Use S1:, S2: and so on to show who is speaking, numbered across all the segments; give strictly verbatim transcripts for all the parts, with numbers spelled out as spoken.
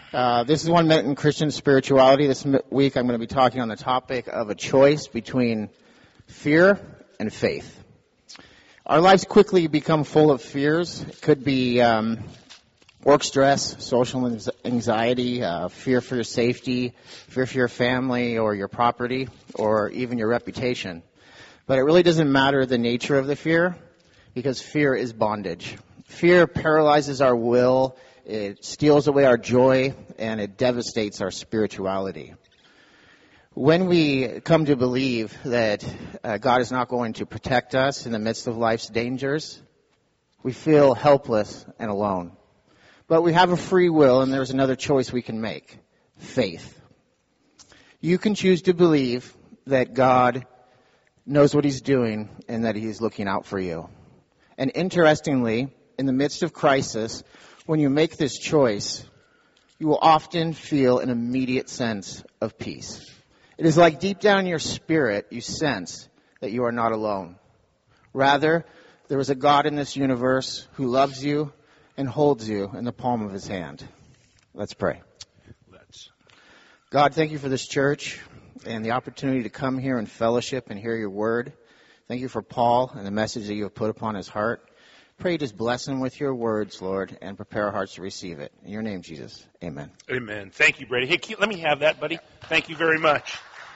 S1: Uh, this is One Minute in Christian Spirituality. This week I'm going to be talking on the topic of a choice between fear and faith. Our lives quickly become full of fears. It could be um, work stress, social anxiety, uh, fear for your safety, fear for your family or your property, or even your reputation. But it really doesn't matter the nature of the fear, because fear is bondage. Fear paralyzes our will. It steals away our joy, and it devastates our spirituality. When we come to believe that uh, God is not going to protect us in the midst of life's dangers, we feel helpless and alone. But we have a free will, and there's another choice we can make: faith. You can choose to believe that God knows what He's doing and that He's looking out for you. And interestingly, in the midst of crisis, when you make this choice, you will often feel an immediate sense of peace. It is like deep down in your spirit, you sense that you are not alone. Rather, there is a God in this universe who loves you and holds you in the palm of His hand. Let's pray.
S2: Let's.
S1: God, thank you for this church and the opportunity to come here and fellowship and hear your word. Thank you for Paul and the message that you have put upon his heart. Pray you just bless him with your words, Lord, and prepare our hearts to receive it. In your name, Jesus. Amen.
S2: Amen. Thank you, Brady. Hey, Keith, let me have that, buddy. Thank you very much.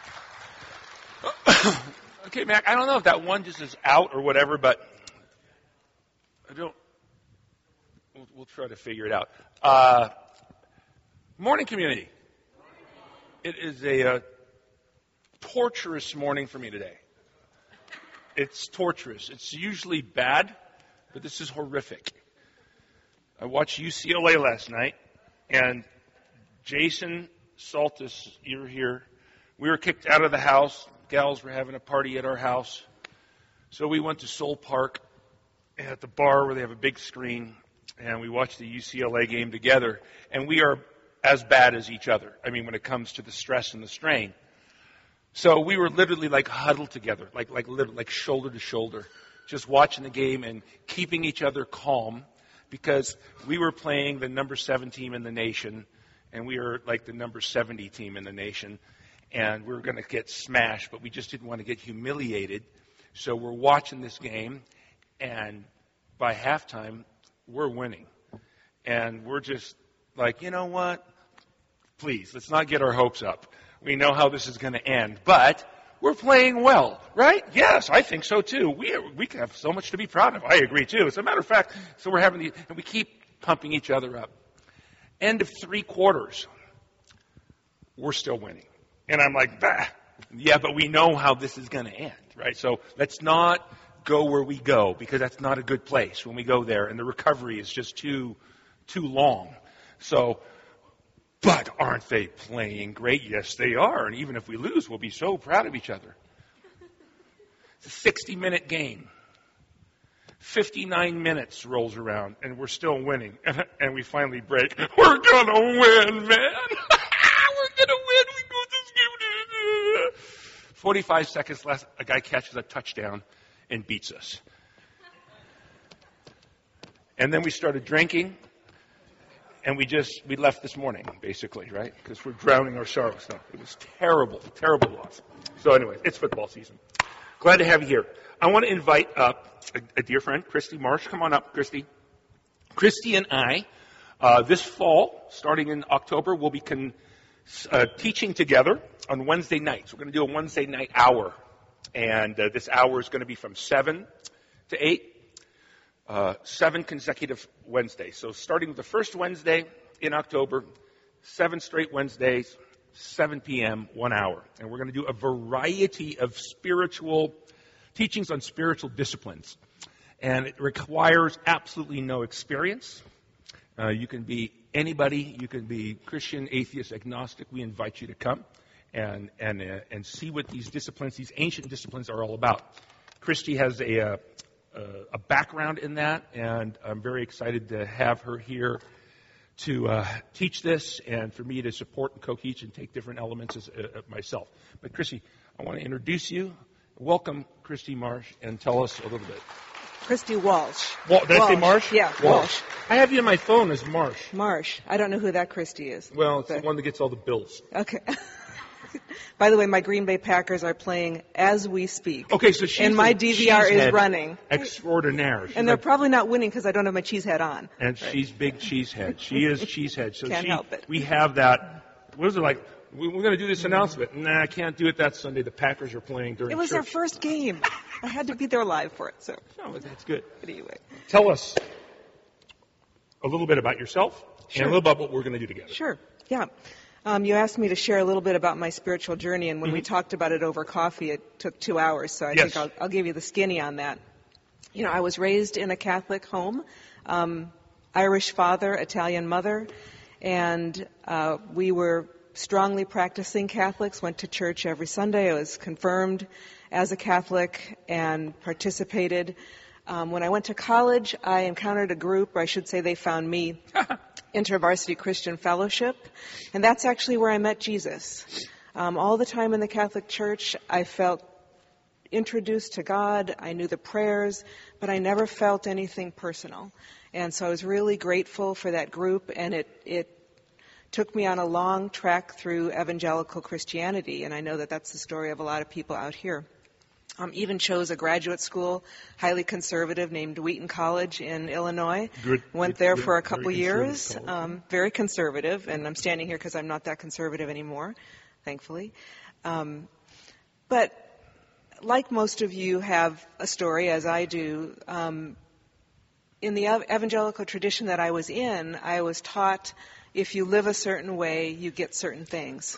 S2: Okay, Mac, I don't know if that one just is out or whatever, but I don't. We'll, we'll try to figure it out. Uh, morning, community. It is a uh, torturous morning for me today. It's torturous. It's usually bad, but this is horrific. I watched U C L A last night, and Jason Saltis, you're here. We were kicked out of the house. Gals were having a party at our house. So we went to Soul Park at the bar where they have a big screen, and we watched the U C L A game together. And we are as bad as each other. I mean, when it comes to the stress and the strain. So we were literally like huddled together, like like literally, like shoulder to shoulder, just watching the game and keeping each other calm, because we were playing the number seven team in the nation, and we were like the number seventy team in the nation, and we were going to get smashed, but we just didn't want to get humiliated. So we're watching this game, and by halftime, we're winning. And we're just like, you know what? Please, let's not get our hopes up. We know how this is going to end, but we're playing well, right? Yes, I think so too. We we have so much to be proud of. I agree too. As a matter of fact, so we're having the, and we keep pumping each other up. End of three quarters, we're still winning, and I'm like, bah, yeah, but we know how this is going to end, right? So let's not go where we go, because that's not a good place when we go there, and the recovery is just too too long. So. But aren't they playing great? Yes, they are. And even if we lose, we'll be so proud of each other. It's a sixty-minute game. fifty-nine minutes rolls around, and we're still winning. And we finally break. We're going to win, man. We're going to win. We go this game. forty-five seconds left, a guy catches a touchdown and beats us. And then we started drinking. And we just, we left this morning, basically, right? Because we're drowning our sorrows. No, it was terrible, terrible loss. So anyway, it's football season. Glad to have you here. I want to invite up a, a dear friend, Christy Marsh. Come on up, Christy. Christy and I, uh, this fall, starting in October, will be con, uh, teaching together on Wednesday nights. We're going to do a Wednesday night hour. And uh, this hour is going to be from seven to eight. Uh, seven consecutive Wednesdays. So starting with the first Wednesday in October, seven straight Wednesdays, seven p.m., one hour. And we're going to do a variety of spiritual teachings on spiritual disciplines. And it requires absolutely no experience. Uh, you can be anybody. You can be Christian, atheist, agnostic. We invite you to come and and uh, and see what these disciplines, these ancient disciplines, are all about. Christy has a uh, Uh, a background in that, and I'm very excited to have her here to uh, teach this, and for me to support and co-teach and take different elements as, uh, myself. But Christy, I want to introduce you. Welcome, Christy Marsh, and tell us a little bit.
S3: Christy Walsh.
S2: Well, did I say
S3: Walsh.
S2: Marsh?
S3: Yeah,
S2: Walsh.
S3: Walsh.
S2: I have you in my phone as Marsh.
S3: Marsh. I don't know who that Christy is.
S2: Well, it's
S3: but...
S2: the one that gets all the bills.
S3: Okay. By the way, my Green Bay Packers are playing as we speak.
S2: Okay, so she's
S3: and my
S2: a
S3: D V R is
S2: cheesehead
S3: running.
S2: Extraordinaire. She's
S3: and they're
S2: like,
S3: probably not winning because I don't have my cheese head on.
S2: And right. she's big cheesehead. She is cheesehead. So
S3: Can't
S2: she,
S3: help it.
S2: We have that. What is it like? We, we're going to do this announcement. Nah, I can't do it that Sunday. The Packers are playing during
S3: It was
S2: church.
S3: their first game. I had to be there live for it. So.
S2: No, that's good.
S3: But anyway.
S2: Tell us a little bit about yourself
S3: Sure.
S2: and a little about what we're going to do together.
S3: Sure. Yeah. Um, you asked me to share a little bit about my spiritual journey, and when mm-hmm. we talked about it over coffee, it took two hours, so I
S2: yes.
S3: think I'll, I'll give you the skinny on that. You know, I was raised in a Catholic home, um, Irish father, Italian mother, and uh, we were strongly practicing Catholics, went to church every Sunday. I was confirmed as a Catholic and participated. Um, when I went to college, I encountered a group, or I should say they found me, InterVarsity Christian Fellowship, and that's actually where I met Jesus. Um, all the time in the Catholic Church, I felt introduced to God, I knew the prayers, but I never felt anything personal. And so I was really grateful for that group, and it, it took me on a long trek through evangelical Christianity, and I know that that's the story of a lot of people out here. Um, even chose a graduate school, highly conservative, named Wheaton College in Illinois.
S2: Good,
S3: Went
S2: good,
S3: there
S2: good,
S3: for a couple
S2: very
S3: years. Um, very conservative, and I'm standing here because I'm not that conservative anymore, thankfully. Um, but like most of you have a story, as I do, um, in the evangelical tradition that I was in, I was taught if you live a certain way, you get certain things.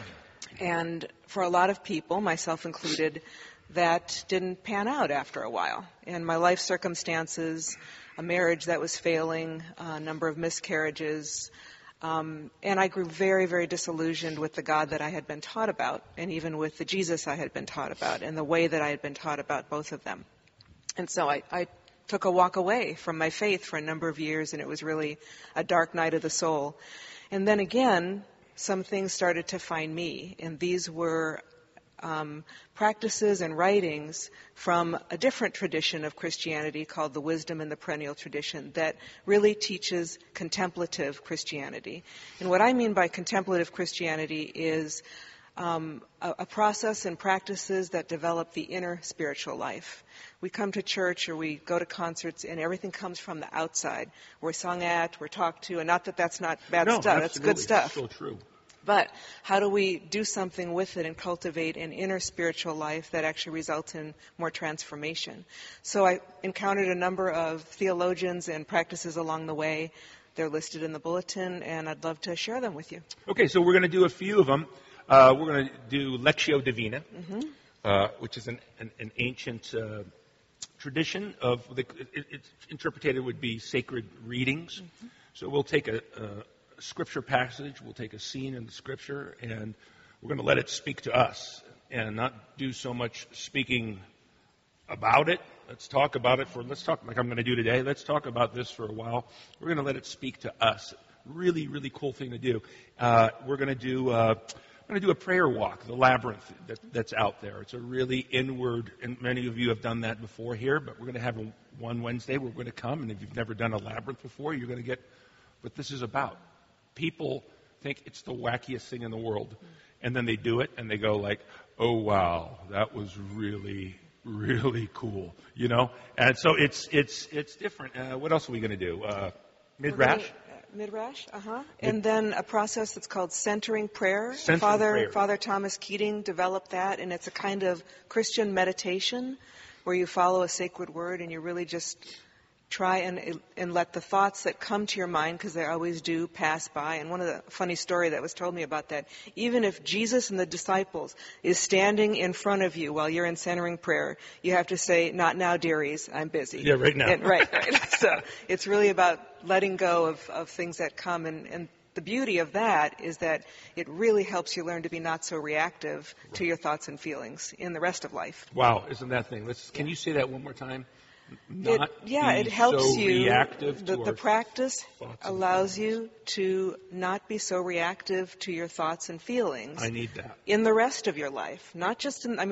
S3: And for a lot of people, myself included, that didn't pan out after a while. And my life circumstances, a marriage that was failing, a number of miscarriages, um, and I grew very, very disillusioned with the God that I had been taught about, and even with the Jesus I had been taught about, and the way that I had been taught about both of them. And so I, I took a walk away from my faith for a number of years, and it was really a dark night of the soul. And then again, some things started to find me, and these were Um, practices and writings from a different tradition of Christianity called the Wisdom and the Perennial tradition that really teaches contemplative Christianity. And what I mean by contemplative Christianity is um, a, a process and practices that develop the inner spiritual life. We come to church or we go to concerts and everything comes from the outside. We're sung at, we're talked to, and not that that's not bad
S2: no,
S3: stuff, that's good stuff.
S2: It's so true.
S3: But how do we do something with it and cultivate an inner spiritual life that actually results in more transformation? So I encountered a number of theologians and practices along the way. They're listed in the bulletin, and I'd love to share them with you.
S2: Okay, so we're going to do a few of them. Uh, we're going to do Lectio Divina, mm-hmm. uh, which is an, an, an ancient uh, tradition of, the, it, it's interpreted would be sacred readings. Mm-hmm. So we'll take a... a scripture passage, we'll take a scene in the scripture, and we're going to let it speak to us and not do so much speaking about it. Let's talk about it for, let's talk like I'm going to do today. Let's talk about this for a while. We're going to let it speak to us. Really, really cool thing to do. Uh, we're going to do, uh, I'm going to do a prayer walk, the labyrinth that, that's out there. It's a really inward, and many of you have done that before here, but we're going to have a, one Wednesday where we're going to come, and if you've never done a labyrinth before, you're going to get what this is about. People think it's the wackiest thing in the world, and then they do it, and they go like, oh, wow, that was really, really cool, you know? And so it's it's it's different. Uh, what else are we going to do? Uh, Midrash?
S3: Uh, Midrash, uh-huh. Mid- and then a process that's called centering prayer.
S2: Centering
S3: Father,
S2: prayer.
S3: Father Thomas Keating developed that, and it's a kind of Christian meditation where you follow a sacred word and you really just try and and let the thoughts that come to your mind, because they always do, pass by. And one of the funny story that was told me about that, even if Jesus and the disciples is standing in front of you while you're in centering prayer, you have to say, not now, dearies, I'm busy.
S2: Yeah, right now.
S3: And, right, right. So it's really about letting go of, of things that come. And, and the beauty of that is that it really helps you learn to be not so reactive right. to your thoughts and feelings in the rest of life.
S2: Wow, isn't that thing? Let's, can you say that one more time? Not
S3: it, yeah,
S2: be
S3: it helps
S2: so
S3: you.
S2: Reactive
S3: the,
S2: to
S3: the practice allows
S2: feelings.
S3: you to not be so reactive to your thoughts and feelings.
S2: I need that.
S3: In the rest of your life. Not just in, I mean,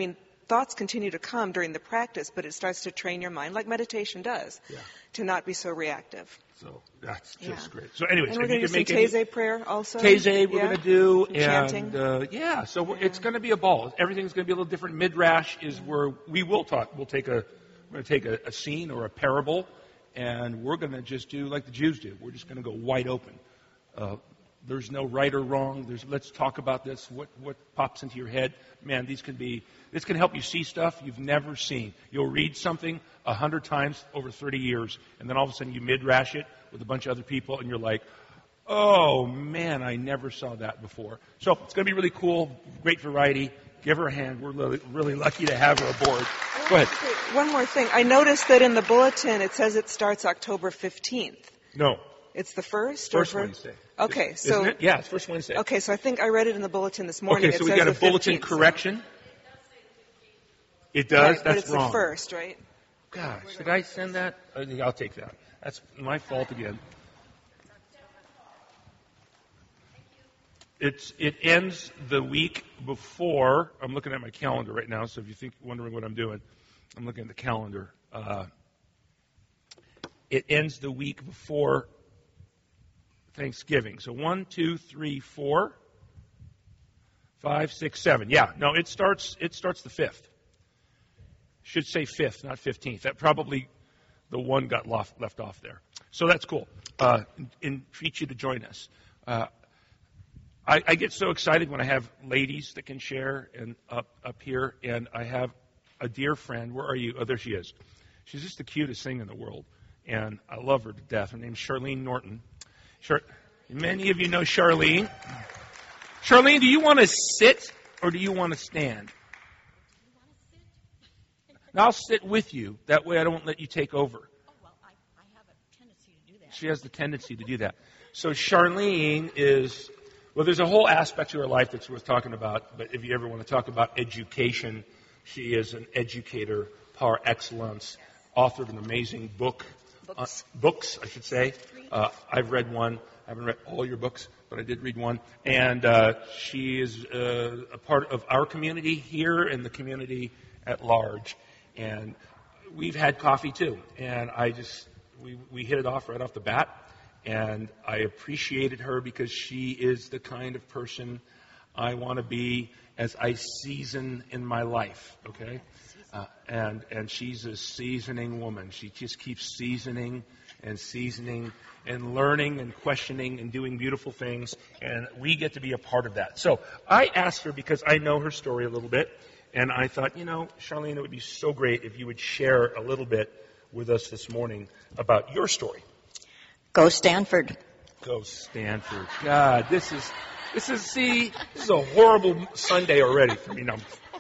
S3: thoughts continue to come during the practice, but it starts to train your mind, like meditation does,
S2: Yeah.
S3: to not be so reactive.
S2: So that's just
S3: Yeah.
S2: great. So anyways,
S3: And we're
S2: if
S3: going
S2: you
S3: to
S2: can
S3: do
S2: make
S3: some
S2: any
S3: Taizé prayer also.
S2: Taizé we're
S3: Yeah?
S2: going to do,
S3: Some
S2: and
S3: chanting.
S2: uh, yeah, so we're, it's going to be a ball. Everything's going to be a little different. Midrash is where we will talk. We'll take a we're going to take a, a scene or a parable, and we're going to just do like the Jews do. We're just going to go wide open. Uh, there's no right or wrong. There's let's talk about this. What what pops into your head? Man, these can be. This can help you see stuff you've never seen. You'll read something a hundred times over thirty years, and then all of a sudden you midrash it with a bunch of other people, and you're like, oh man, I never saw that before. So it's going to be really cool, great variety. Give her a hand. We're really, really lucky to have her aboard. Go ahead.
S3: Okay, one more thing. I noticed that in the bulletin it says it starts October fifteenth.
S2: No,
S3: It's the first?
S2: first
S3: or
S2: Wednesday.
S3: Okay,
S2: Isn't
S3: so
S2: it? Yeah, it's first Wednesday.
S3: okay, so I think I read it in the bulletin this morning.
S2: Okay, so
S3: it
S2: we
S3: says
S2: got a
S3: the
S2: bulletin
S3: fifteenth, so-
S2: correction. It does.
S3: Right, but
S2: That's
S3: it's
S2: wrong.
S3: the first, right?
S2: Gosh, did I send that? I think I'll take that. That's my fault again. It's it ends the week before. I'm looking at my calendar right now, so if you think wondering what I'm doing, I'm looking at the calendar. Uh, it ends the week before Thanksgiving. So one, two, three, four, five, six, seven. Yeah, no, it starts. It starts the fifth. Should say fifth, not fifteenth. That probably the one got left, left off there. So that's cool. Uh, entreat you to join us. Uh, I, I get so excited when I have ladies that can share and up up here, and I have a dear friend. Where are you? Oh, there she is. She's just the cutest thing in the world, and I love her to death. Her name's Charlene Norton. Char- Many of you know Charlene. Charlene, do you want to sit or do you want to stand? And I'll sit with you. That way I don't let you take over.
S4: Oh, well, I, I have a tendency to do that.
S2: She has the tendency to do that. So Charlene is, well, there's a whole aspect to her life that's worth talking about. But if you ever want to talk about education, she is an educator par excellence, authored an amazing book.
S4: Books.
S2: Uh, books, I should say. Uh, I've read one. I haven't read all your books, but I did read one. And uh, she is uh, a part of our community here and the community at large. And we've had coffee too, and I just we we hit it off right off the bat, and I appreciated her because she is the kind of person I want to be as I season in my life. Okay, uh, and and she's a seasoning woman. She just keeps seasoning and seasoning and learning and questioning and doing beautiful things, and we get to be a part of that. So I asked her because I know her story a little bit. And I thought, you know, Charlene, it would be so great if you would share a little bit with us this morning about your story.
S4: Go Stanford.
S2: Go Stanford. God, this is, this is, see, this is a horrible Sunday already for me. No.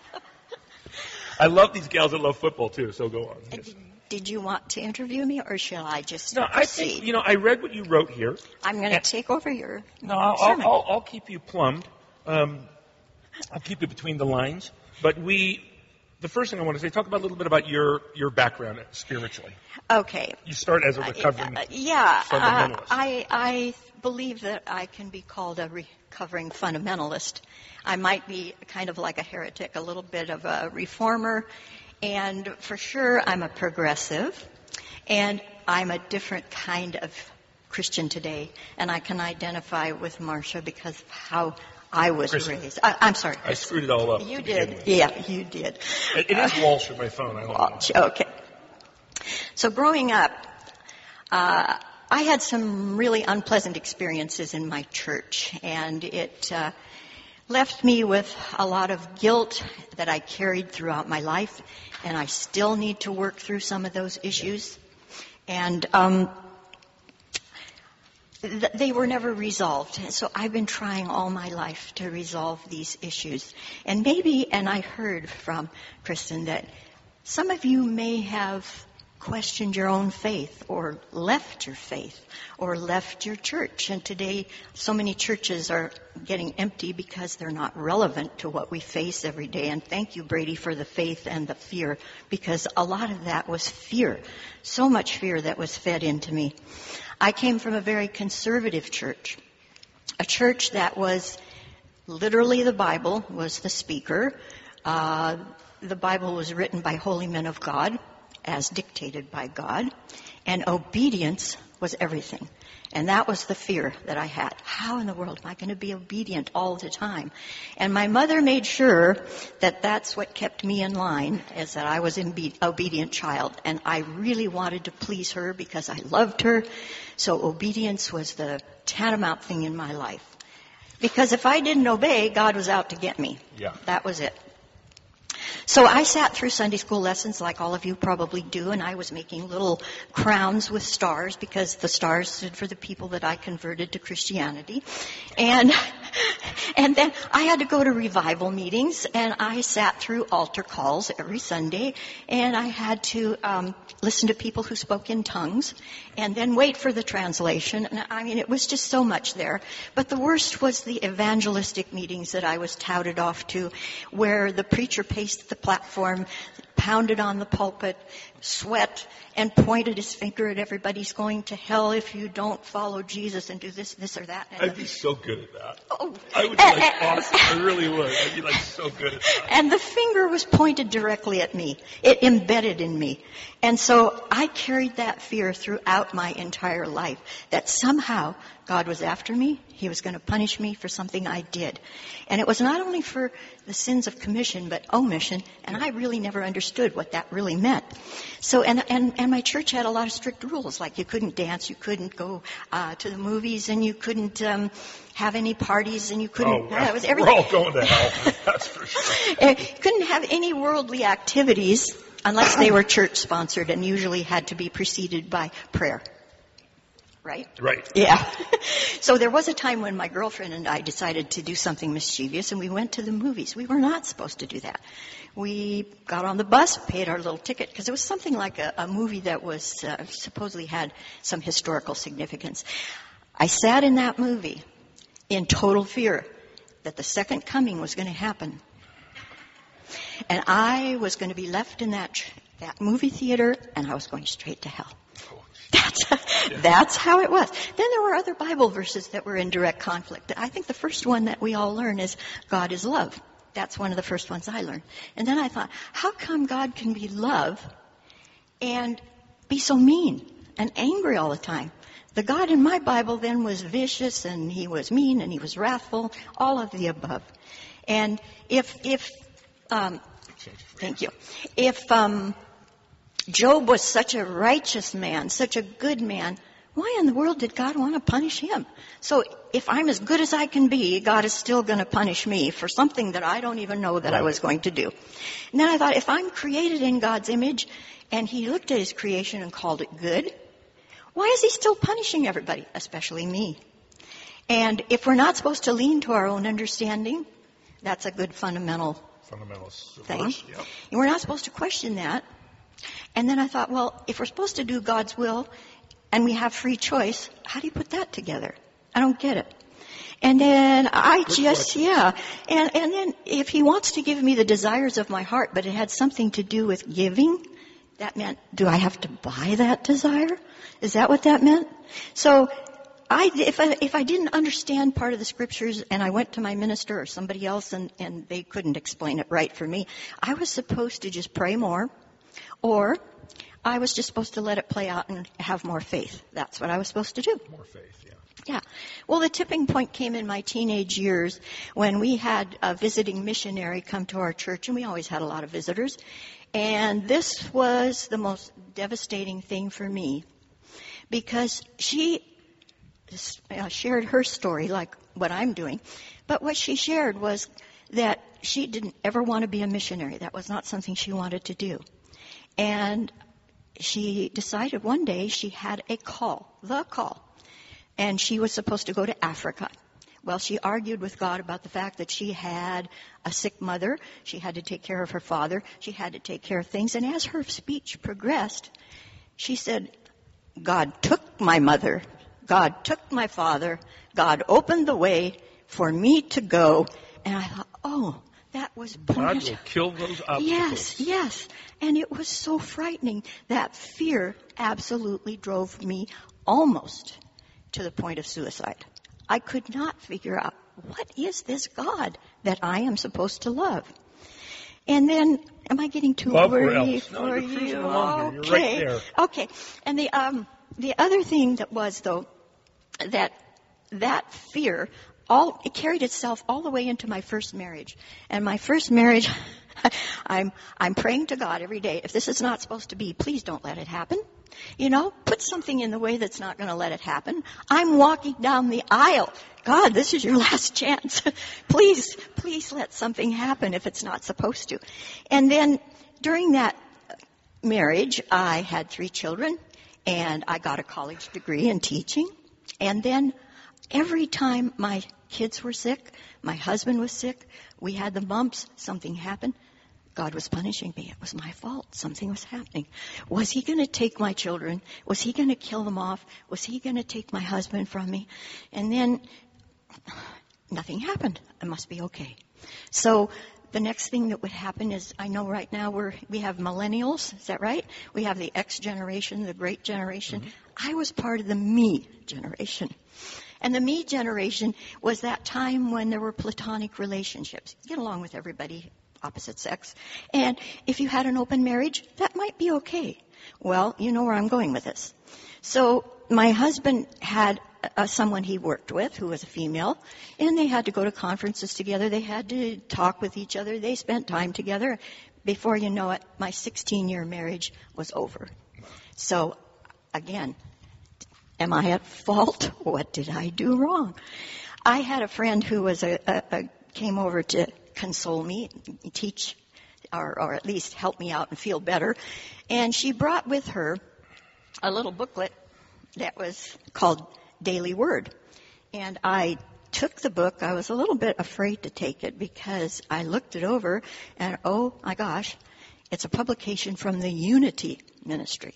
S2: I love these gals that love football too, so go on. Yes.
S4: Did you want to interview me, or shall I just
S2: No, I
S4: proceed?
S2: think, you know, I read what you wrote here.
S4: I'm going to take over your
S2: No, I'll,
S4: sermon.
S2: I'll, I'll, I'll keep you plumbed. Um, I'll keep you between the lines. But we, the first thing I want to say, talk about a little bit about your, your background spiritually.
S4: Okay.
S2: You start as a recovering
S4: Uh, yeah, uh,
S2: fundamentalist.
S4: I, I believe that I can be called a recovering fundamentalist. I might be kind of like a heretic, a little bit of a reformer, and for sure I'm a progressive, and I'm a different kind of Christian today, and I can identify with Marcia because of how I was
S2: Christian.
S4: raised. I, I'm sorry.
S2: I screwed it all up.
S4: You
S2: to begin
S4: did.
S2: with.
S4: Yeah, you did.
S2: It, it is Walsh on my phone. I don't know.
S4: Walsh, okay. So growing up, uh, I had some really unpleasant experiences in my church, and it uh, left me with a lot of guilt that I carried throughout my life, and I still need to work through some of those issues. And um, th- they were never resolved. So I've been trying all my life to resolve these issues. And maybe, and I heard from Kristen that some of you may have questioned your own faith or left your faith or left your church. And today, so many churches are getting empty because they're not relevant to what we face every day. And thank you, Brady, for the faith and the fear, because a lot of that was fear. So much fear that was fed into me. I came from a very conservative church, a church that was literally the Bible was the speaker. Uh, the Bible was written by holy men of God, as dictated by God, and obedience was everything. And that was the fear that I had. How in the world am I going to be obedient all the time? And my mother made sure that that's what kept me in line, is that I was an obedient child. And I really wanted to please her because I loved her. So obedience was the tantamount thing in my life. Because if I didn't obey, God was out to get me.
S2: Yeah.
S4: That was it. So I sat through Sunday school lessons like all of you probably do, and I was making little crowns with stars because the stars stood for the people that I converted to Christianity. And and then I had to go to revival meetings, and I sat through altar calls every Sunday, and I had to um, listen to people who spoke in tongues and then wait for the translation. And I mean, it was just so much there. But the worst was the evangelistic meetings that I was touted off to, where the preacher paced the platform, pounded on the pulpit, sweat, and pointed his finger at everybody's going to hell if you don't follow Jesus and do this, this, or that. And
S2: I'd be so good at that.
S4: Oh.
S2: I would be like awesome. I really would. I'd be like so good at that.
S4: And the finger was pointed directly at me. It embedded in me. And so I carried that fear throughout my entire life, that somehow God was after me. He was going to punish me for something I did. And it was not only for the sins of commission, but omission. And I really never understood what that really meant. So, and, and, and my church had a lot of strict rules, like you couldn't dance, you couldn't go uh, to the movies, and you couldn't um, have any parties, and you couldn't.
S2: Oh,
S4: uh, it was
S2: we're
S4: everything.
S2: all going to hell. That's for sure.
S4: You couldn't have any worldly activities unless they were church-sponsored and usually had to be preceded by prayer. Right?
S2: Right.
S4: Yeah. So there was a time when my girlfriend and I decided to do something mischievous, and we went to the movies. We were not supposed to do that. We got on the bus, paid our little ticket, because it was something like a, a movie that was uh, supposedly had some historical significance. I sat in that movie in total fear that the second coming was going to happen. And I was going to be left in that that movie theater, and I was going straight to hell. That's,
S2: yeah.
S4: that's how it was. Then there were other Bible verses that were in direct conflict. I think the first one that we all learn is God is love. That's one of the first ones I learned. And then I thought, how come God can be love and be so mean and angry all the time? The God in my Bible then was vicious, and he was mean, and he was wrathful, all of the above. And if, if, um, thank you. If, um, Job was such a righteous man, such a good man, why in the world did God want to punish him? So if I'm as good as I can be, God is still going to punish me for something that I don't even know that I was going to do. And then I thought, if I'm created in God's image and he looked at his creation and called it good, why is he still punishing everybody, especially me? And if we're not supposed to lean to our own understanding, that's a good fundamental
S2: Fundamentals
S4: thing.
S2: verse, yep.
S4: And we're not supposed to question that. And then I thought, well, if we're supposed to do God's will and we have free choice, how do you put that together? I don't get it. And then I
S2: Good
S4: just,
S2: question.
S4: yeah. And, and then if he wants to give me the desires of my heart, but it had something to do with giving, that meant, do I have to buy that desire? Is that what that meant? So I, if I, if I didn't understand part of the scriptures and I went to my minister or somebody else and, and they couldn't explain it right for me, I was supposed to just pray more. Or I was just supposed to let it play out and have more faith. That's what I was supposed to do.
S2: More faith, yeah.
S4: Yeah. Well, the tipping point came in my teenage years when we had a visiting missionary come to our church, and we always had a lot of visitors. And this was the most devastating thing for me because she shared her story like what I'm doing. But what she shared was that she didn't ever want to be a missionary. That was not something she wanted to do. And she decided one day she had a call, the call, and she was supposed to go to Africa. Well, she argued with God about the fact that she had a sick mother. She had to take care of her father. She had to take care of things. And as her speech progressed, she said, God took my mother. God took my father. God opened the way for me to go. And I thought, oh, that was
S2: God
S4: punishment.
S2: will kill those obstacles.
S4: Yes, yes. And it was so frightening. That fear absolutely drove me almost to the point of suicide. I could not figure out, what is this God that I am supposed to love? And then, am I getting too
S2: Love or
S4: wordy
S2: else? No,
S4: for
S2: you're cruising
S4: you?
S2: along here. You're
S4: Okay.
S2: right there.
S4: Okay. And the um the other thing that was though that that fear all it carried itself all the way into my first marriage. And my first marriage, I'm I'm praying to God every day. If this is not supposed to be, please don't let it happen. You know, put something in the way that's not going to let it happen. I'm walking down the aisle. God, this is your last chance. Please, please let something happen if it's not supposed to. And then during that marriage, I had three children, and I got a college degree in teaching. And then every time my kids were sick, my husband was sick, we had the bumps, something happened, God was punishing me. It was my fault. Something was happening. Was he going to take my children? Was he going to kill them off? Was he going to take my husband from me? And then nothing happened. I must be okay. So the next thing that would happen is, I know right now we're, we have millennials. Is that right? We have the X generation, the great generation. Mm-hmm. I was part of the me generation. And the me generation was that time when there were platonic relationships. Get along with everybody, opposite sex. And if you had an open marriage, that might be okay. Well, you know where I'm going with this. So my husband had uh, someone he worked with who was a female, and they had to go to conferences together. They had to talk with each other. They spent time together. Before you know it, my sixteen-year marriage was over. So, again, am I at fault? What did I do wrong? I had a friend who was a, a, a came over to console me, teach, or, or at least help me out and feel better. And she brought with her a little booklet that was called Daily Word. And I took the book. I was a little bit afraid to take it because I looked it over and, oh my gosh, it's a publication from the Unity Ministry.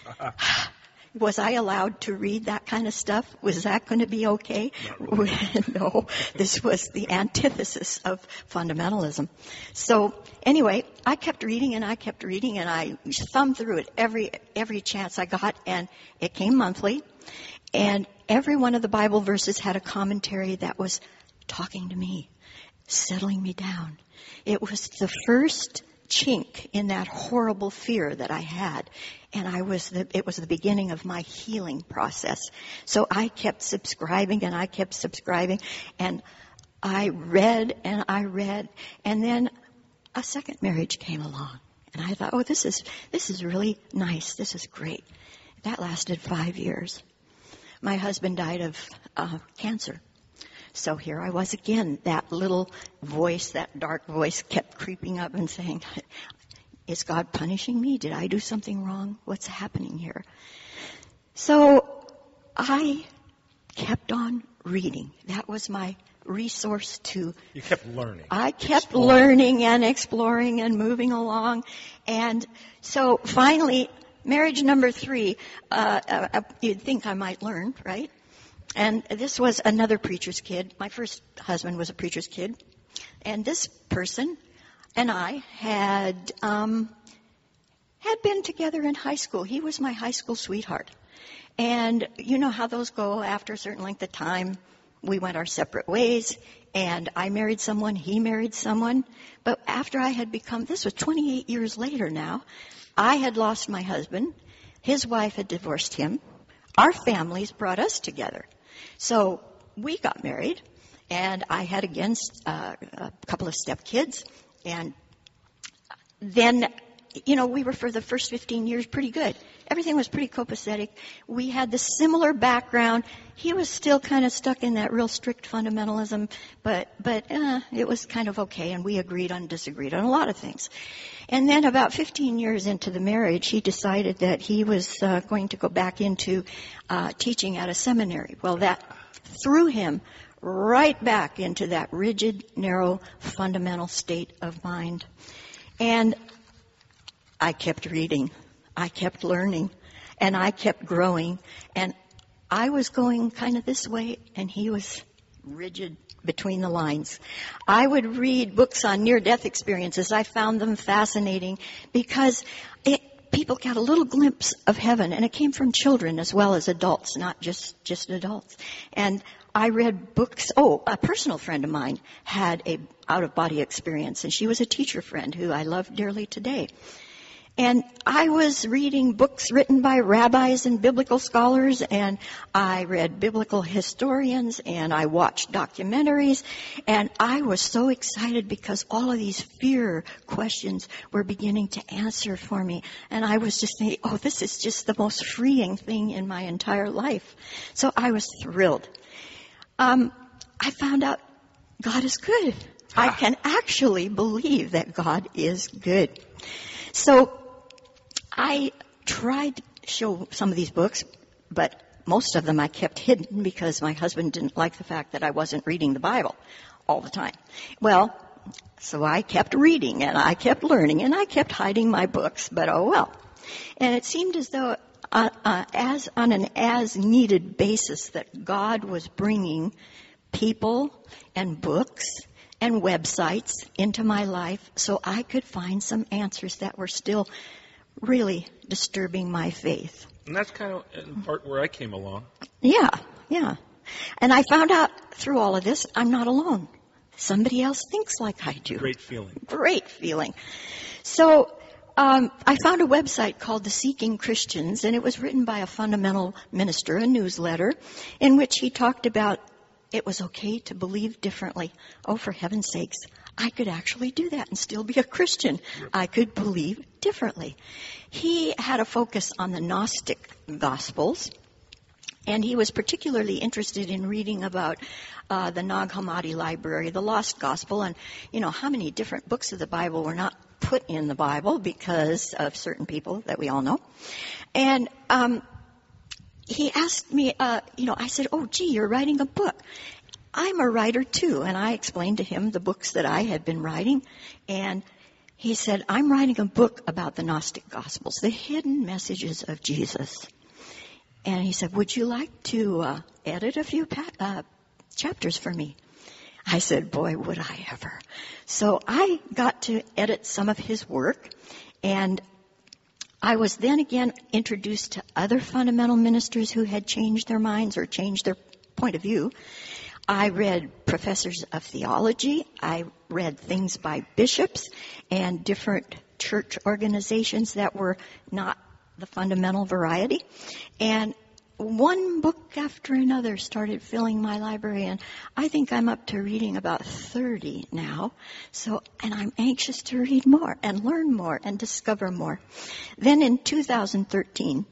S4: Was I allowed to read that kind of stuff? Was that going to be okay? Really. No, this was the antithesis of fundamentalism. So anyway, I kept reading and I kept reading and I thumbed through it every every chance I got, and it came monthly. And every one of the Bible verses had a commentary that was talking to me, settling me down. It was the first chink in that horrible fear that I had. And I was the, it was the beginning of my healing process. So I kept subscribing and I kept subscribing, and I read and I read, and then a second marriage came along. And I thought, oh, this is, this is really nice. This is great. That lasted five years. My husband died of uh, cancer. So here I was again. That little voice, that dark voice kept creeping up and saying, is God punishing me? Did I do something wrong? What's happening here? So I kept on reading. That was my resource to...
S2: You kept learning.
S4: I kept
S2: exploring.
S4: learning and exploring and moving along. And so finally, marriage number three, uh, uh, you'd think I might learn, right? And this was another preacher's kid. My first husband was a preacher's kid. And this person and I had um, had been together in high school. He was my high school sweetheart. And you know how those go. After a certain length of time, we went our separate ways. And I married someone, he married someone. But after I had become, this was twenty-eight years later now, I had lost my husband. His wife had divorced him. Our families brought us together. So we got married, and I had again uh, a couple of stepkids, and then, you know, we were for the first fifteen years pretty good. Everything was pretty copacetic. We had the similar background. He was still kind of stuck in that real strict fundamentalism, but but uh, it was kind of okay, and we agreed on disagreed on a lot of things. And then about fifteen years into the marriage, he decided that he was uh, going to go back into uh, teaching at a seminary. Well, that threw him right back into that rigid, narrow, fundamental state of mind. And I kept reading. I kept learning, and I kept growing, and I was going kind of this way, and he was rigid between the lines. I would read books on near-death experiences. I found them fascinating because it, people got a little glimpse of heaven, and it came from children as well as adults, not just, just adults. And I read books. Oh, a personal friend of mine had a out-of-body experience, and she was a teacher friend who I love dearly today. And I was reading books written by rabbis and biblical scholars, and I read biblical historians, and I watched documentaries, and I was so excited because all of these fear questions were beginning to answer for me. And I was just thinking, oh, this is just the most freeing thing in my entire life. So I was thrilled. Um, I found out God is good. I can actually believe that God is good. So I tried to show some of these books, but most of them I kept hidden because my husband didn't like the fact that I wasn't reading the Bible all the time. Well, so I kept reading and I kept learning and I kept hiding my books, but oh well. And it seemed as though uh, uh, as on an as-needed basis that God was bringing people and books and websites into my life so I could find some answers that were still really disturbing my faith.
S2: And that's kind of in part where I came along.
S4: Yeah, yeah. And I found out through all of this, I'm not alone. Somebody else thinks like I do.
S2: Great feeling.
S4: Great feeling. So um, I found a website called The Seeking Christians, and it was written by a fundamental minister, a newsletter, in which he talked about it was okay to believe differently. Oh, for heaven's sakes, I could actually do that and still be a Christian. I could believe differently. He had a focus on the Gnostic Gospels, and he was particularly interested in reading about uh, the Nag Hammadi library, the Lost Gospel, and, you know, how many different books of the Bible were not put in the Bible because of certain people that we all know. And um, he asked me, uh, you know, I said, oh, gee, you're writing a book. I'm a writer, too. And I explained to him the books that I had been writing. And he said, I'm writing a book about the Gnostic Gospels, the hidden messages of Jesus. And he said, would you like to uh, edit a few pa- uh, chapters for me? I said, boy, would I ever. So I got to edit some of his work. And I was then again introduced to other fundamental ministers who had changed their minds or changed their point of view. I read professors of theology. I read things by bishops and different church organizations that were not the fundamental variety. And one book after another started filling my library, and I think I'm up to reading about thirty now. So, and I'm anxious to read more and learn more and discover more. Then in two thousand thirteen,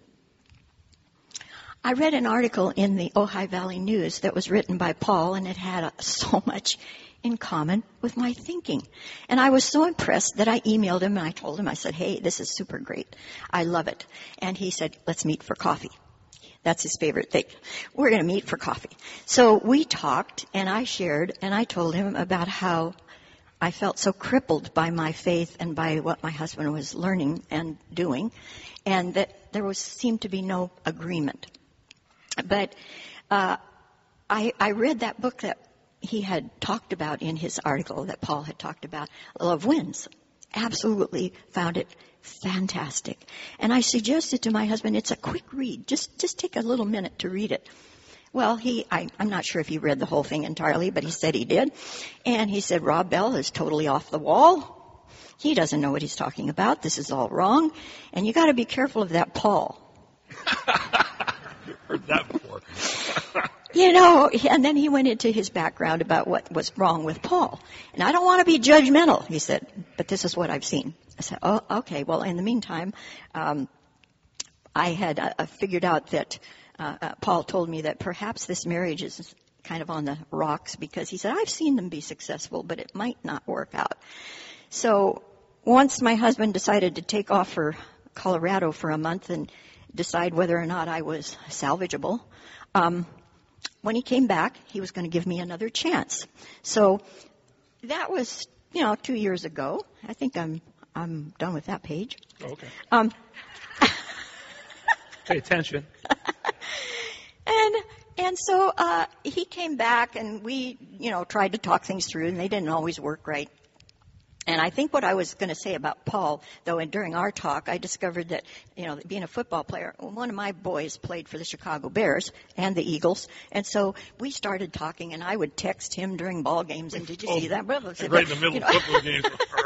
S4: I read an article in the Ojai Valley News that was written by Paul, and it had uh, so much in common with my thinking. And I was so impressed that I emailed him and I told him, I said, hey, this is super great. I love it. And he said, let's meet for coffee. That's his favorite thing. We're going to meet for coffee. So we talked, and I shared, and I told him about how I felt so crippled by my faith and by what my husband was learning and doing, and that there was seemed to be no agreement. But uh, I, I read that book that he had talked about in his article that Paul had talked about, Love Wins. Absolutely found it fantastic. And I suggested to my husband, it's a quick read. Just just take a little minute to read it. Well, he I, I'm not sure if he read the whole thing entirely, but he said he did. And he said, Rob Bell is totally off the wall. He doesn't know what he's talking about. This is all wrong. And you got to be careful of that Paul.
S2: Heard that before.
S4: You know, and then he went into his background about what was wrong with Paul. And I don't want to be judgmental, he said, but this is what I've seen. I said, oh, okay. Well, in the meantime, um, I had uh, figured out that uh, uh, Paul told me that perhaps this marriage is kind of on the rocks because he said, I've seen them be successful, but it might not work out. So once my husband decided to take off for Colorado for a month and decide whether or not I was salvageable, um, when he came back, he was going to give me another chance. So that was, you know, two years ago. I think I'm I'm done with that page.
S2: Oh, okay.
S4: Um,
S2: Pay attention.
S4: and and so uh, he came back, and we, you know, tried to talk things through, and they didn't always work right. And I think what I was going to say about Paul, though, and during our talk, I discovered that, you know, being a football player, one of my boys played for the Chicago Bears and the Eagles. And so we started talking, and I would text him during ball games, and did you
S2: Oh,
S4: see that? Blah, blah, blah.
S2: right in the middle
S4: You know.
S2: of football games.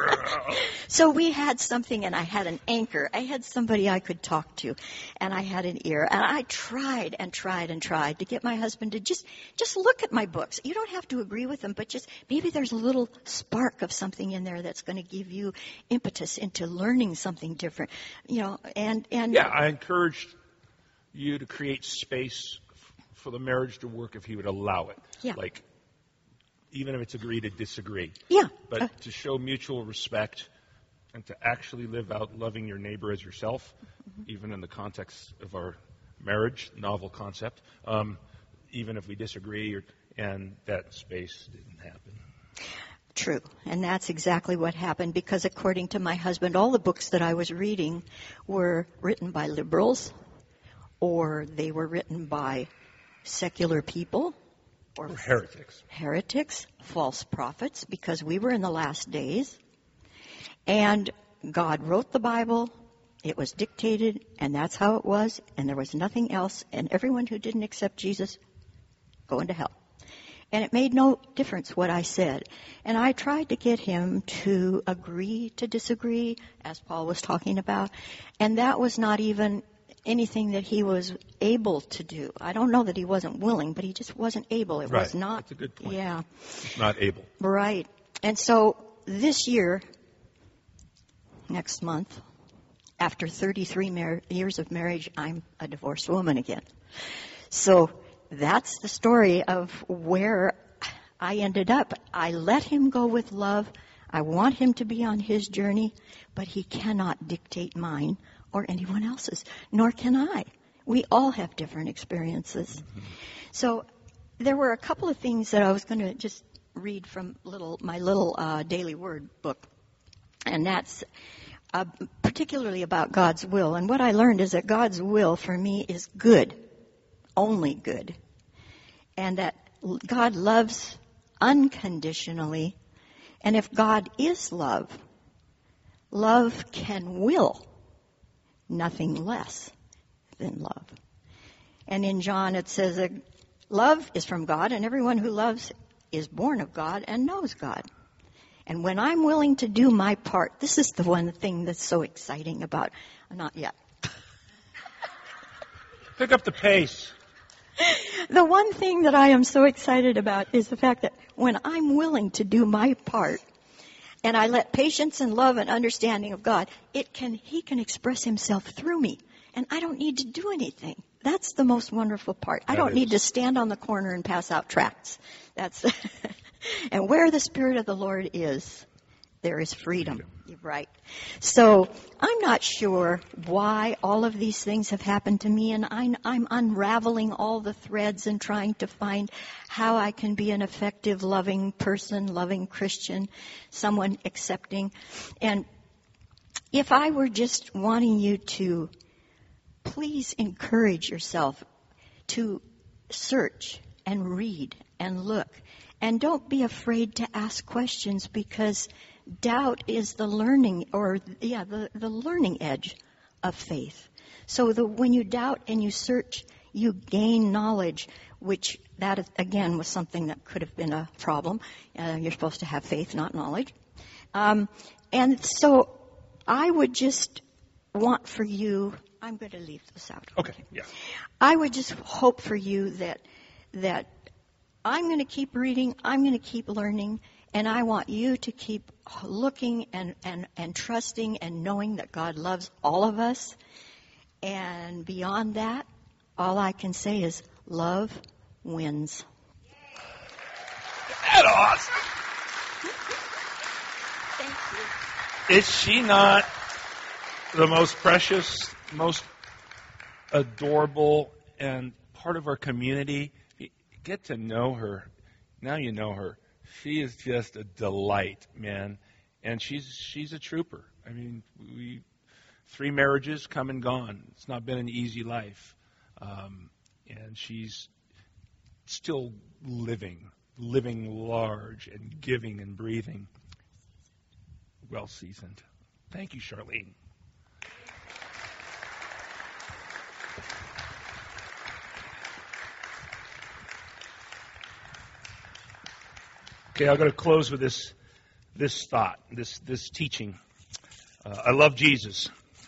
S4: So we had something, and I had an anchor. I had somebody I could talk to, and I had an ear. And I tried and tried and tried to get my husband to just, just look at my books. You don't have to agree with them, but just maybe there's a little spark of something in there that's going to give you impetus into learning something different. You know, and, and
S2: Yeah, I encouraged you to create space f- for the marriage to work if he would allow it.
S4: Yeah.
S2: Like, even if it's agree to disagree.
S4: Yeah.
S2: But
S4: Uh,
S2: to show mutual respect and to actually live out loving your neighbor as yourself,
S4: Mm-hmm.
S2: even in the context of our marriage, novel concept, um, even if we disagree, or, and that space didn't happen.
S4: True. And that's exactly what happened, because according to my husband, all the books that I was reading were written by liberals, or they were written by secular people, or
S2: We're heretics.
S4: heretics, false prophets, because we were in the last days. And God wrote the Bible, it was dictated, and that's how it was, and there was nothing else, and everyone who didn't accept Jesus, going to hell. And it made no difference what I said. And I tried to get him to agree to disagree, as Paul was talking about, and that was not even anything that he was able to do. I don't know that he wasn't willing, but he just wasn't able. It
S2: Right.
S4: was not.
S2: That's a good point.
S4: Yeah.
S2: He's not able.
S4: Right. And so this year, next month, after thirty-three mar- years of marriage, I'm a divorced woman again. So that's the story of where I ended up. I let him go with love. I want him to be on his journey, but he cannot dictate mine or anyone else's, nor can I. We all have different experiences. Mm-hmm. So there were a couple of things that I was going to just read from little my little uh, daily word book, and that's uh, particularly about God's will. And what I learned is that God's will for me is good, only good, and that God loves unconditionally. And if God is love, love can will nothing less than love. And in John it says that love is from God, and everyone who loves is born of God and knows God. And when I'm willing to do my part, this is the one thing that's so exciting about, not yet.
S2: Pick up the pace.
S4: The one thing that I am so excited about is the fact that when I'm willing to do my part, and I let patience and love and understanding of God, it can, He can express Himself through me. And I don't need to do anything. That's the most wonderful part. I
S2: That
S4: don't
S2: is.
S4: need to stand on the corner and pass out tracts. That's, and where the Spirit of the Lord is, there is freedom.
S2: Freedom.
S4: You're right. So I'm not sure why all of these things have happened to me, and I'm, I'm unraveling all the threads and trying to find how I can be an effective, loving person, loving Christian, someone accepting. And if I were just wanting you to please encourage yourself to search and read and look, and don't be afraid to ask questions, because doubt is the learning, or yeah, the, the learning edge of faith. So the, when you doubt and you search, you gain knowledge, which that again was something that could have been a problem. Uh, you're supposed to have faith, not knowledge. Um, and so I would just want for you, I'm going to leave this out.
S2: Okay, yeah.
S4: I would just hope for you that that I'm going to keep reading, I'm going to keep learning, and I want you to keep looking and, and, and trusting and knowing that God loves all of us. And beyond that, all I can say is love wins.
S2: That's awesome.
S4: Thank you.
S2: Is she not the most precious, most adorable, and part of our community? Get to know her. Now you know her. She is just a delight, man. And she's she's a trooper. I mean, we three marriages come and gone. It's not been an easy life. Um, and she's still living, living large and giving and breathing. well seasoned. Thank you, Charlene. Okay, I'm going to close with this this thought, this this teaching. Uh, I love Jesus,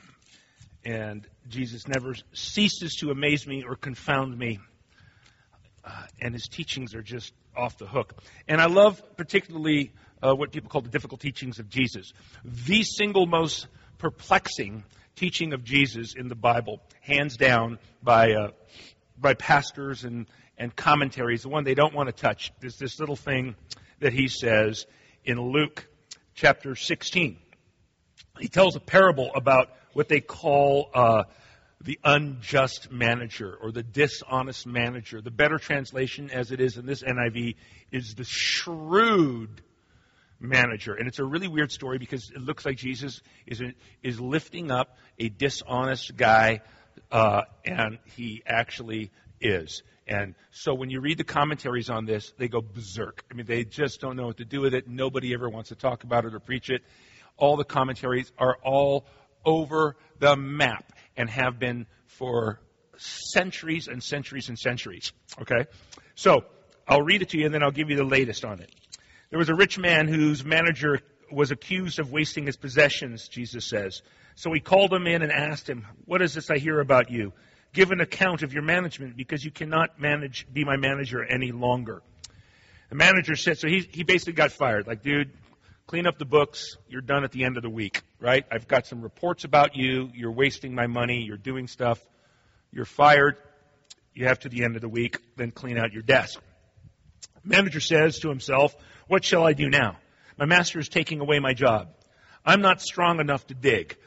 S2: and Jesus never ceases to amaze me or confound me, uh, and his teachings are just off the hook. And I love particularly uh, what people call the difficult teachings of Jesus. The single most perplexing teaching of Jesus in the Bible, hands down, by uh, by pastors and, and commentaries, the one they don't want to touch, is this little thing that he says in Luke chapter sixteen. He tells a parable about what they call uh, the unjust manager or the dishonest manager. The better translation, as it is in this N I V, is the shrewd manager. And it's a really weird story because it looks like Jesus is is lifting up a dishonest guy, uh, and he actually is. And so when you read the commentaries on this, they go berserk. I mean, they just don't know what to do with it. Nobody ever wants to talk about it or preach it. All the commentaries are all over the map and have been for centuries and centuries and centuries. Okay? So I'll read it to you and then I'll give you the latest on it. There was a rich man whose manager was accused of wasting his possessions, Jesus says. So he called him in and asked him, "What is this I hear about you? Give an account of your management because you cannot manage, be my manager any longer." The manager said, so he, he basically got fired. Like, dude, clean up the books. You're done at the end of the week, right? I've got some reports about you. You're wasting my money. You're doing stuff. You're fired. You have to the end of the week. Then clean out your desk. The manager says to himself, "What shall I do now? My master is taking away my job. I'm not strong enough to dig."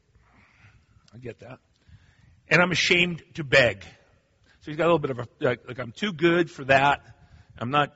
S2: I get that. "And I'm ashamed to beg." So he's got a little bit of a, like, like I'm too good for that. I'm not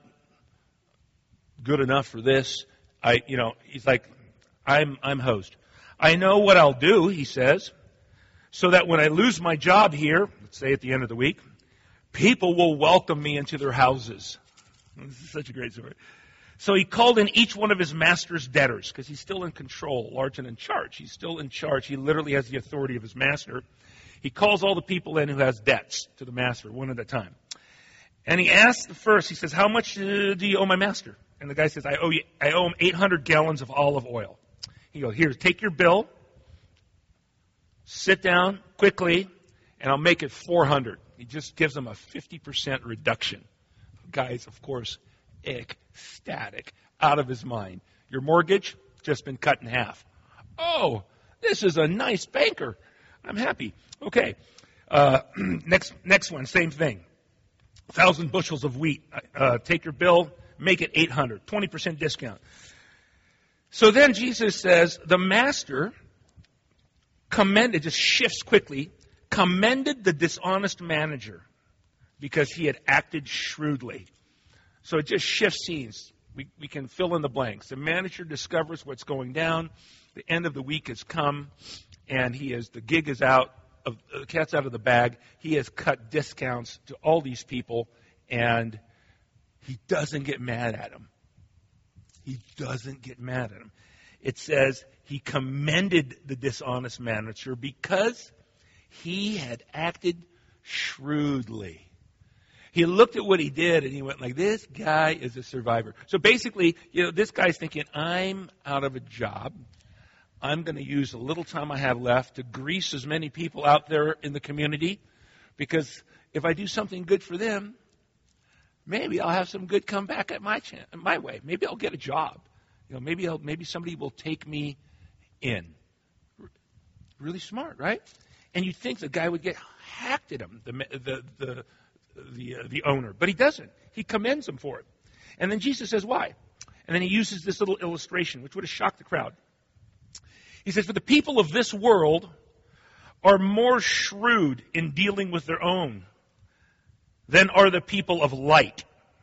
S2: good enough for this. I, you know, he's like, I'm, I'm host. "I know what I'll do," he says, "so that when I lose my job here, let's say at the end of the week, people will welcome me into their houses." This is such a great story. So he called in each one of his master's debtors, because he's still in control, large and in charge. He's still in charge. He literally has the authority of his master. He calls all the people in who has debts to the master, one at a time. And he asks the first, he says, "How much uh, do you owe my master?" And the guy says, I owe you, I owe him eight hundred gallons of olive oil. He goes, "Here, take your bill, sit down quickly, and I'll make it four hundred. He just gives him a fifty percent reduction. The guy's, of course, ecstatic, out of his mind. "Your mortgage, just been cut in half." "Oh, this is a nice banker. I'm happy." Okay, uh, next next one, same thing. A thousand bushels of wheat. Uh, take your bill, make it eight hundred, twenty percent discount. So then Jesus says, the master commended, just shifts quickly, commended the dishonest manager because he had acted shrewdly. So it just shifts scenes. We, we can fill in the blanks. The manager discovers what's going down. The end of the week has come, and he is the gig is out. Of, the cat's out of the bag. He has cut discounts to all these people, and he doesn't get mad at them. He doesn't get mad at them. It says he commended the dishonest manager because he had acted shrewdly. He looked at what he did, and he went like, this guy is a survivor. So basically, you know, this guy's thinking, I'm out of a job. I'm going to use the little time I have left to grease as many people out there in the community, because if I do something good for them, maybe I'll have some good come back at my chance, my way. Maybe I'll get a job. You know, maybe I'll, maybe somebody will take me in. Really smart, right? And you'd think the guy would get hacked at him, the the the the, uh, the owner, but he doesn't. He commends him for it. And then Jesus says, why? And then he uses this little illustration, which would have shocked the crowd. He says, for the people of this world are more shrewd in dealing with their own than are the people of light.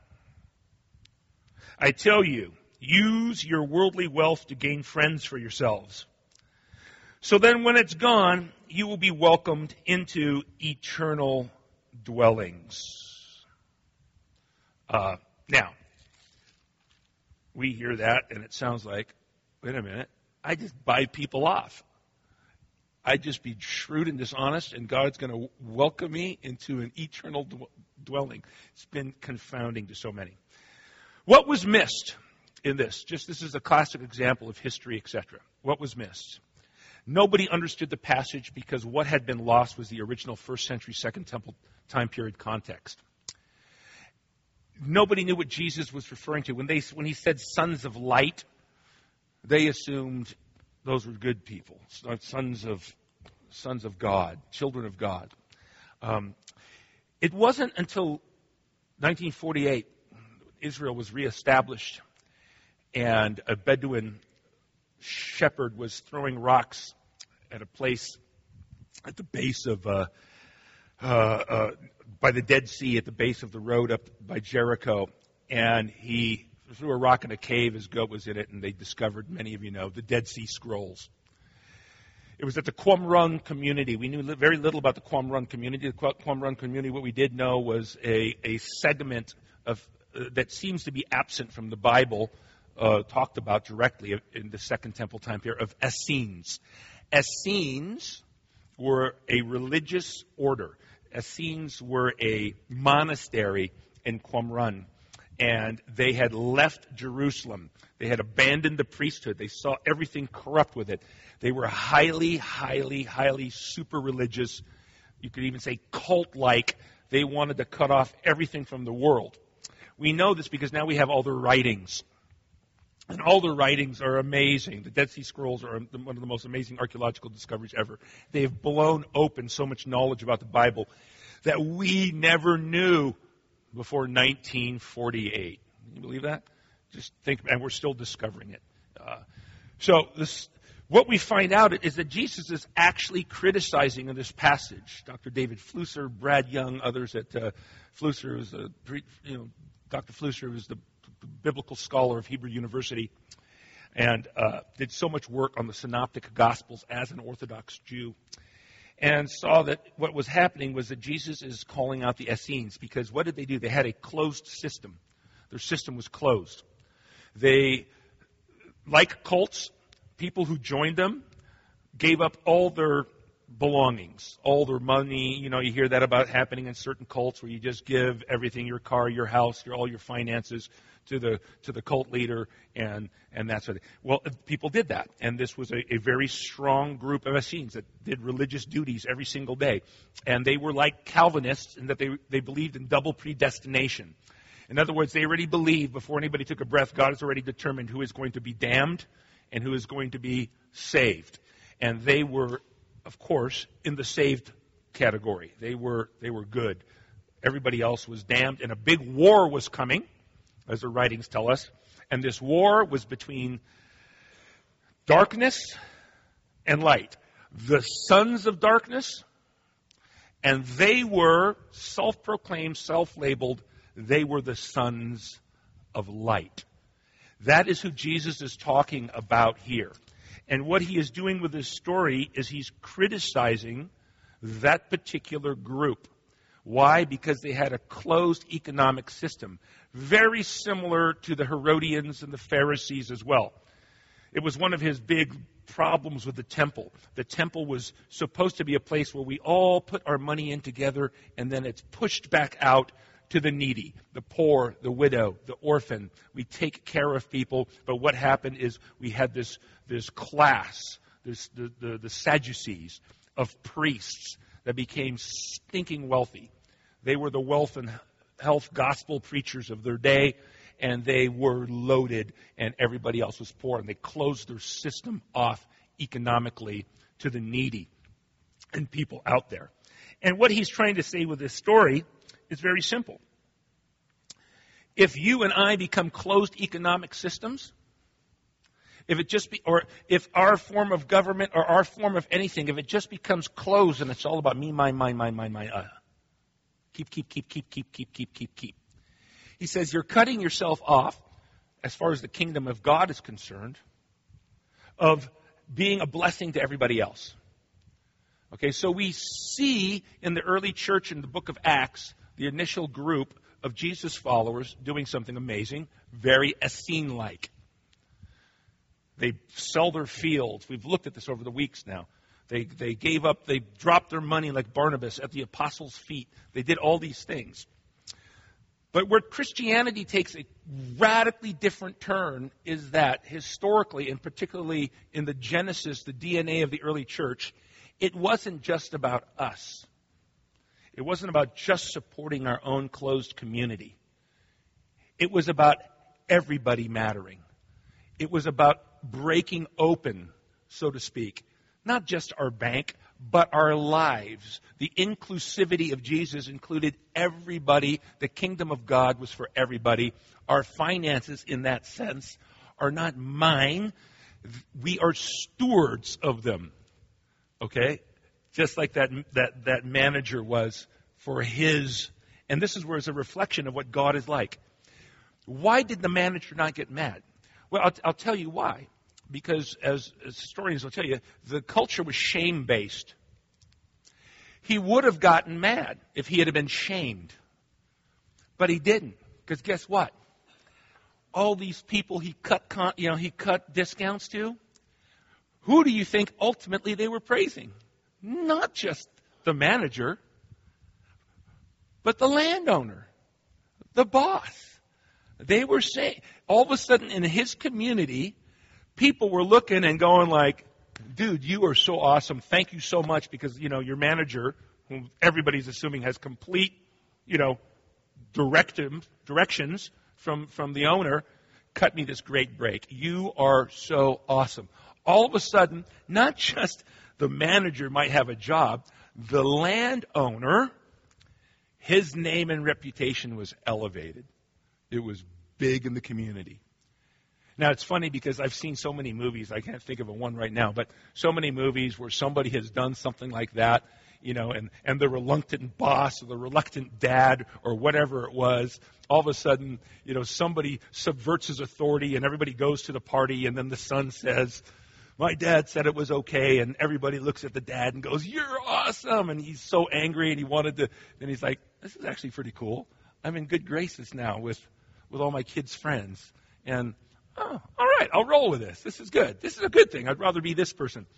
S2: I tell you, use your worldly wealth to gain friends for yourselves. So then when it's gone, you will be welcomed into eternal dwellings. Uh, now, we hear that and it sounds like, wait a minute, I just buy people off. I'd just be shrewd and dishonest, and God's going to welcome me into an eternal d- dwelling. It's been confounding to so many. What was missed in this? Just this is a classic example of history, et cetera. What was missed? Nobody understood the passage because what had been lost was the original first century, second temple time period context. Nobody knew what Jesus was referring to. When they when he said sons of light, they assumed those were good people, sons of sons of God, children of God. Um, it wasn't until nineteen forty-eight Israel was reestablished, and a Bedouin shepherd was throwing rocks at a place at the base of uh, uh, uh, by the Dead Sea, at the base of the road up by Jericho, and he threw a rock in a cave. His goat was in it, and they discovered, many of you know, the Dead Sea Scrolls. It was at the Qumran community. We knew li- very little about the Qumran community. The Qu- Qumran community, what we did know was a, a segment of uh, that seems to be absent from the Bible, uh, talked about directly in the Second Temple time period, of Essenes. Essenes were a religious order. Essenes were a monastery in Qumran, and they had left Jerusalem. They had abandoned the priesthood. They saw everything corrupt with it. They were highly, highly, highly super religious. You could even say cult-like. They wanted to cut off everything from the world. We know this because now we have all their writings. And all their writings are amazing. The Dead Sea Scrolls are one of the most amazing archaeological discoveries ever. They have blown open so much knowledge about the Bible that we never knew before nineteen forty-eight. Can you believe that? Just think, and we're still discovering it. Uh, so this, what we find out is that Jesus is actually criticizing in this passage. Doctor David Flusser, Brad Young, others at uh, Flusser, was a, you know, Doctor Flusser was the biblical scholar of Hebrew University, and uh, did so much work on the Synoptic Gospels as an Orthodox Jew, and saw that what was happening was that Jesus is calling out the Essenes, because what did they do? They had a closed system. Their system was closed. They, like cults, people who joined them gave up all their belongings, all their money. You know, you hear that about happening in certain cults where you just give everything, your car, your house, your, all your finances to the to the cult leader, and and that's what. Well, people did that, and this was a, a very strong group of Essenes that did religious duties every single day, and they were like Calvinists in that they they believed in double predestination. In other words, they already believed before anybody took a breath, God has already determined who is going to be damned and who is going to be saved, and they were, of course, in the saved category. They were they were good. Everybody else was damned, and a big war was coming, as the writings tell us. And this war was between darkness and light. The sons of darkness, and they were self-proclaimed, self-labeled, they were the sons of light. That is who Jesus is talking about here. And what he is doing with this story is he's criticizing that particular group. Why? Because they had a closed economic system, very similar to the Herodians and the Pharisees as well. It was one of his big problems with the temple. The temple was supposed to be a place where we all put our money in together, and then it's pushed back out to the needy, the poor, the widow, the orphan. We take care of people, but what happened is we had this, this class, this, the, the, the Sadducees of priests that became stinking wealthy. They were the wealth and health gospel preachers of their day, and they were loaded, and everybody else was poor. And they closed their system off economically to the needy and people out there. And what he's trying to say with this story is very simple. If you and I become closed economic systems, if it just be, or if our form of government or our form of anything, if it just becomes closed and it's all about me, mine, mine, mine, mine, mine, uh, keep, keep, keep, keep, keep, keep, keep, keep, keep. He says you're cutting yourself off, as far as the kingdom of God is concerned, of being a blessing to everybody else. Okay, so we see in the early church in the book of Acts, the initial group of Jesus followers doing something amazing, very Essene-like. They sell their fields. We've looked at this over the weeks now. They they gave up, they dropped their money like Barnabas at the apostles' feet. They did all these things. But where Christianity takes a radically different turn is that historically, and particularly in the Genesis, the D N A of the early church, it wasn't just about us. It wasn't about just supporting our own closed community. It was about everybody mattering. It was about breaking open, so to speak, not just our bank, but our lives. The inclusivity of Jesus included everybody. The kingdom of God was for everybody. Our finances, in that sense, are not mine. We are stewards of them. Okay? Just like that, that, that manager was for his. And this is where it's a reflection of what God is like. Why did the manager not get mad? Well, I'll, I'll tell you why. Because, as, as historians will tell you, the culture was shame-based. He would have gotten mad if he had been shamed. But he didn't. Because guess what? All these people he cut, con- you know, he cut discounts to, who do you think ultimately they were praising? Not just the manager, but the landowner, the boss. They were saying, all of a sudden in his community, people were looking and going like, dude, you are so awesome. Thank you so much because, you know, your manager, whom everybody's assuming has complete, you know, directive, directions from, from the owner, cut me this great break. You are so awesome. All of a sudden, not just the manager might have a job, the landowner, his name and reputation was elevated. It was big in the community. Now, it's funny because I've seen so many movies, I can't think of a one right now, but so many movies where somebody has done something like that, you know, and, and the reluctant boss or the reluctant dad or whatever it was, all of a sudden, you know, somebody subverts his authority and everybody goes to the party and then the son says, my dad said it was okay, and everybody looks at the dad and goes, you're awesome, and he's so angry and he wanted to, and he's like, this is actually pretty cool. I'm in good graces now with, with all my kids' friends, and oh, all right, I'll roll with this. This is good. This is a good thing. I'd rather be this person.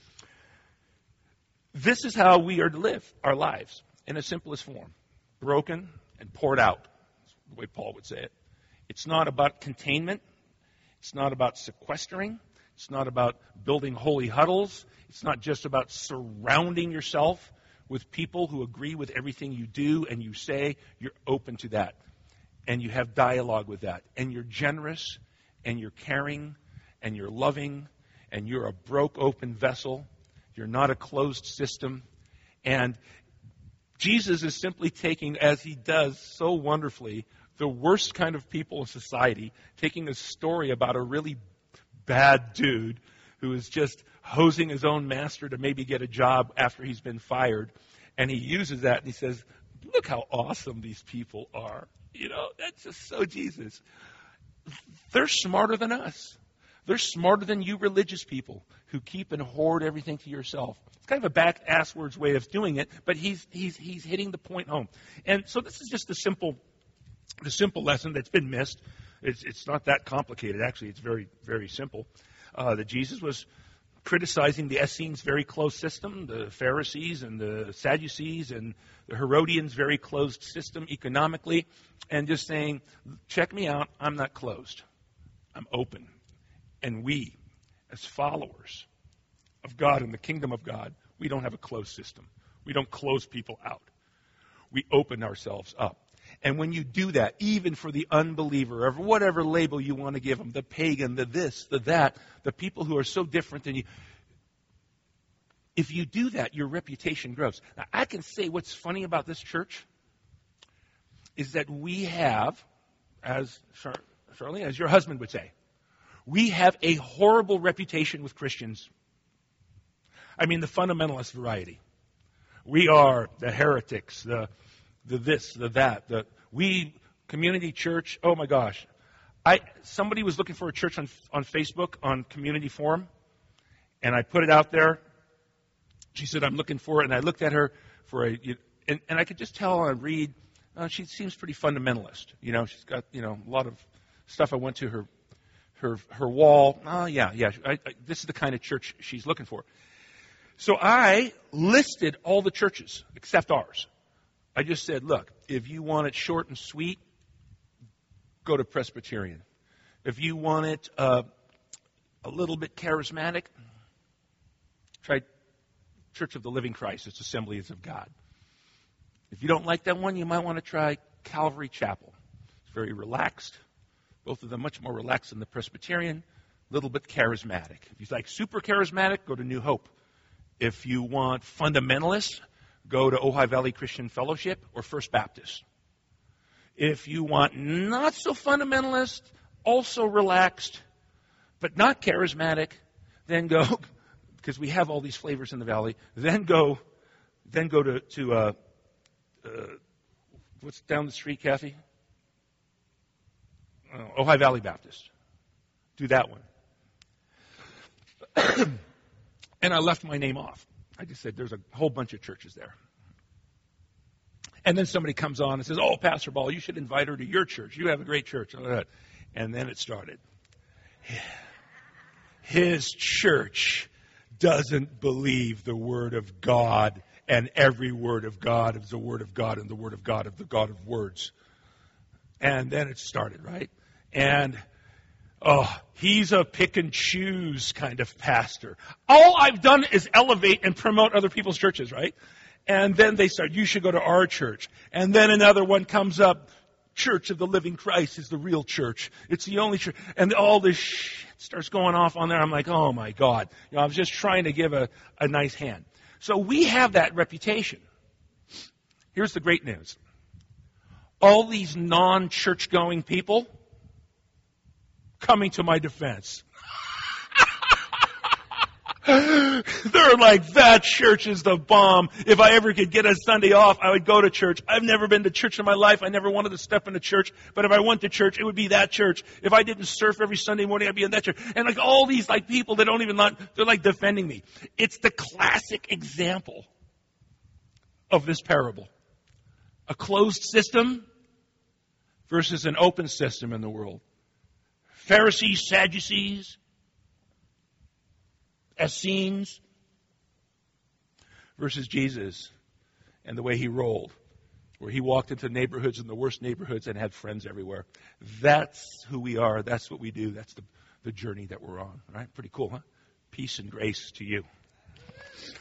S2: This is how we are to live our lives in its simplest form. Broken and poured out. That's the way Paul would say it. It's not about containment. It's not about sequestering. It's not about building holy huddles. It's not just about surrounding yourself with people who agree with everything you do and you say. You're open to that. And you have dialogue with that. And you're generous. And you're caring, and you're loving, and you're a broke open vessel. You're not a closed system. And Jesus is simply taking, as he does so wonderfully, the worst kind of people in society, taking a story about a really bad dude who is just hosing his own master to maybe get a job after he's been fired. And he uses that and he says, look how awesome these people are. You know, that's just so Jesus. They're smarter than us. They're smarter than you religious people who keep and hoard everything to yourself. It's kind of a back-asswards way of doing it, but he's he's he's hitting the point home. And so this is just the simple the simple lesson that's been missed. It's it's not that complicated, actually. It's very, very simple. Uh, that Jesus was criticizing the Essenes' very closed system, the Pharisees and the Sadducees and the Herodians' very closed system economically, and just saying, check me out, I'm not closed. I'm open. And we, as followers of God and the kingdom of God, we don't have a closed system. We don't close people out. We open ourselves up. And when you do that, even for the unbeliever, or whatever label you want to give them, the pagan, the this, the that, the people who are so different than you, if you do that, your reputation grows. Now, I can say what's funny about this church is that we have, as Char- Charlie, as your husband would say, we have a horrible reputation with Christians. I mean, the fundamentalist variety. We are the heretics, the the this, the that, the we community church. Oh my gosh, I somebody was looking for a church on on Facebook on Community Forum, and I put it out there. She said, "I'm looking for it," and I looked at her for a, and, and I could just tell when I read, uh, she seems pretty fundamentalist. You know, she's got you know a lot of stuff. I went to her her her wall. Oh, yeah, yeah. I, I, this is the kind of church she's looking for. So I listed all the churches except ours. I just said, look, if you want it short and sweet, go to Presbyterian. If you want it uh, a little bit charismatic, try Church of the Living Christ. It's Assemblies of God. If you don't like that one, you might want to try Calvary Chapel. It's very relaxed. Both of them much more relaxed than the Presbyterian, a little bit charismatic. If you like super charismatic, go to New Hope. If you want fundamentalists, go to Ojai Valley Christian Fellowship or First Baptist. If you want not so fundamentalist, also relaxed, but not charismatic, then go, because we have all these flavors in the valley, then go then go to, to uh, uh, what's down the street, Kathy? Uh, Ojai Valley Baptist. Do that one. And I left my name off. I just said there's a whole bunch of churches there. And then somebody comes on and says, oh, Pastor Ball, you should invite her to your church. You have a great church. And then it started. His church doesn't believe the Word of God, and every Word of God is the Word of God, and the Word of God is the God of words. And then it started, right? And oh, he's a pick and choose kind of pastor. All I've done is elevate and promote other people's churches, right? And then they start, you should go to our church. And then another one comes up, Church of the Living Christ is the real church. It's the only church. And all this shit starts going off on there. I'm like, oh my God. You know, I was just trying to give a, a nice hand. So we have that reputation. Here's the great news. All these non-church going people coming to my defense. They're like, that church is the bomb. If I ever could get a Sunday off, I would go to church. I've never been to church in my life. I never wanted to step into church. But if I went to church, it would be that church. If I didn't surf every Sunday morning, I'd be in that church. And like all these like people that don't even not, they're like defending me. It's the classic example of this parable. A closed system versus an open system in the world. Pharisees, Sadducees, Essenes versus Jesus and the way he rolled, where he walked into neighborhoods in the worst neighborhoods and had friends everywhere. That's who we are. That's what we do. That's the, the journey that we're on. All right? Pretty cool, huh? Peace and grace to you.